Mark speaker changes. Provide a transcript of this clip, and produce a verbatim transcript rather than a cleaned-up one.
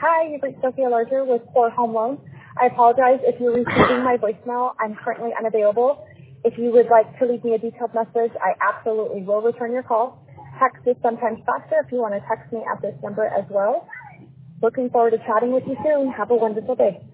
Speaker 1: Hi, you've reached Sophia Larger with Core Home Loans. I apologize if you're receiving my voicemail. I'm currently unavailable. If you would like to leave me a detailed message, I absolutely will return your call. Text is sometimes faster if you want to text me at this number as well. Looking forward to chatting with you soon. Have a wonderful day.